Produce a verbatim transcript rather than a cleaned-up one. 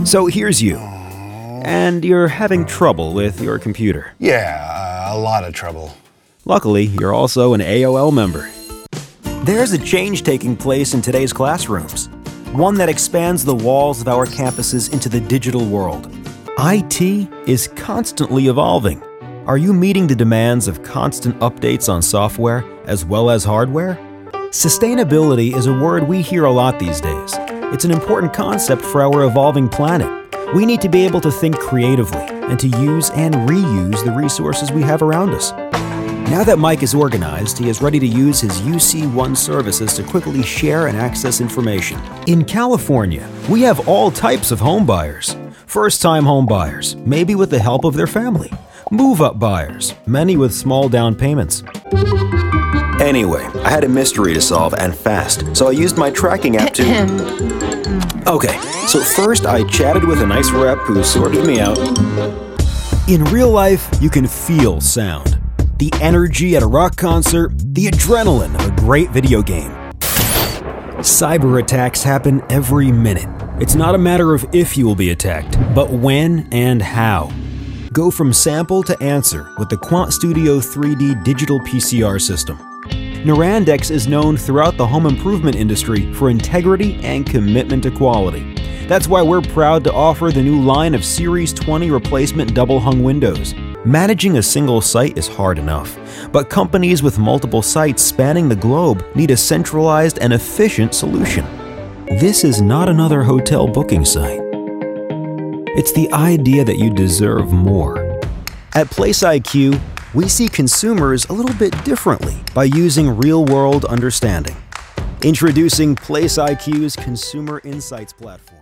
So here's you, and you're having trouble with your computer. Yeah, a lot of trouble. Luckily, you're also an A O L member. There's a change taking place in today's classrooms, one that expands the walls of our campuses into the digital world. I T is constantly evolving. Are you meeting the demands of constant updates on software as well as hardware? Sustainability is a word we hear a lot these days. It's an important concept for our evolving planet. We need to be able to think creatively and to use and reuse the resources we have around us. Now that Mike is organized, he is ready to use his U C One services to quickly share and access information. In California, we have all types of home buyers. First-time home buyers, maybe with the help of their family. Move-up buyers, many with small down payments. Anyway, I had a mystery to solve and fast, so I used my tracking app to... Okay, so first I chatted with a nice rep who sorted me out. In real life, you can feel sound. The energy at a rock concert, the adrenaline of a great video game. Cyber attacks happen every minute. It's not a matter of if you will be attacked, but when and how. Go from sample to answer with the QuantStudio three D digital P C R system. Norandex is known throughout the home improvement industry for integrity and commitment to quality. That's why we're proud to offer the new line of Series twenty replacement double-hung windows. Managing a single site is hard enough, but companies with multiple sites spanning the globe need a centralized and efficient solution. This is not another hotel booking site. It's the idea that you deserve more. At PlaceIQ, we see consumers a little bit differently by using real-world understanding. Introducing PlaceIQ's Consumer Insights platform.